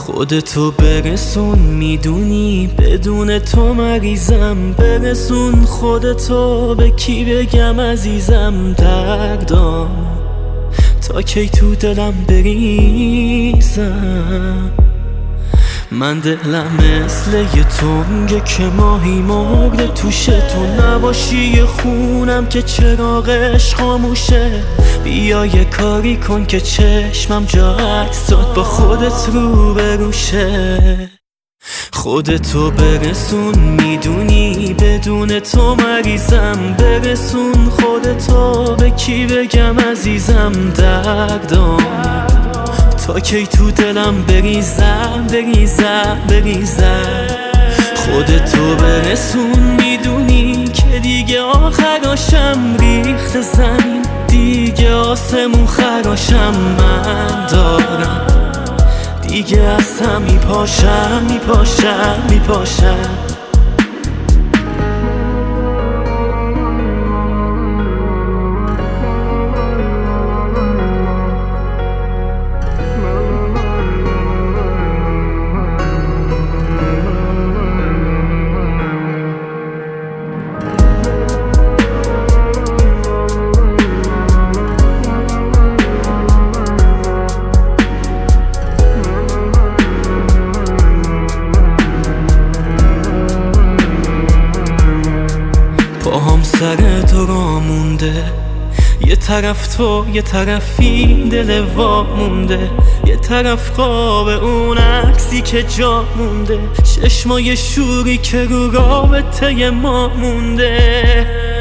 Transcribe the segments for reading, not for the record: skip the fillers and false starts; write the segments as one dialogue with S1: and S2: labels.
S1: خودتو برسون، میدونی بدون تو مریضم. برسون خودتو، به کی بگم عزیزم؟ دردام تا کی تو دلم بریزم؟ من دلم مثل یه تنگه که ماهی مرده توشه. تو نباشی یه خونم که چراغش خاموشه. بیا یه کاری کن که چشمم جا عکسات با خودت رو بروشه. خودتو برسون، میدونی بدون تو مریضم. برسون خودتو، به کی بگم عزیزم؟ دردام تا کی تو دلم بریزم بریزم بریزم؟ خودتو برسون، میدونی که دیگه آخراشم ریخت زمین، دیگه آسمون خراشم من دارم. دیگه از هم میپاشم میپاشم میپاشم. پاهم سر تو را مونده، یه طرف تو یه طرفی دل وا مونده. یه طرف قاب اون عکسی که جا مونده، چشمای شوری که رو رابطه ما مونده.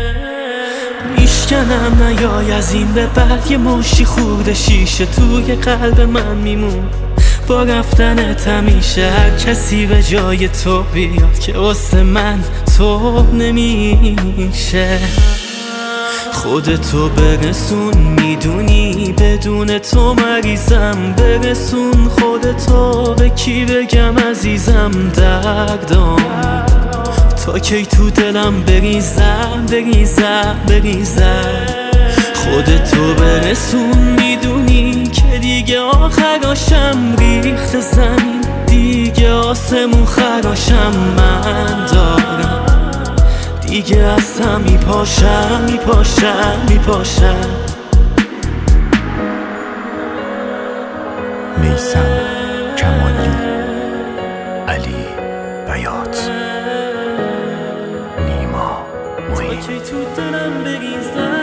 S1: میشکنم نیای از این به بعد، یه مشی خورده شیشه توی قلب من میمون. با رفتنت همیشه هر کسی به جای تو بیاد که واسه من تو نمیشه. خودتو برسون، میدونی بدون تو مریضم. برسون خودتو، به کی بگم عزیزم؟ دردام تا کی تو دلم بریزم بریزم بریزم؟ خودتو برسون، میدونی که دیگه آخراشم ریخت زمین، دیگه آسمون خراشم من دارم. دیگه از هم میپاشم میپاشم میپاشم.
S2: میثم کمالی، علی بیات، نیما معین.
S1: تو دلم بریزم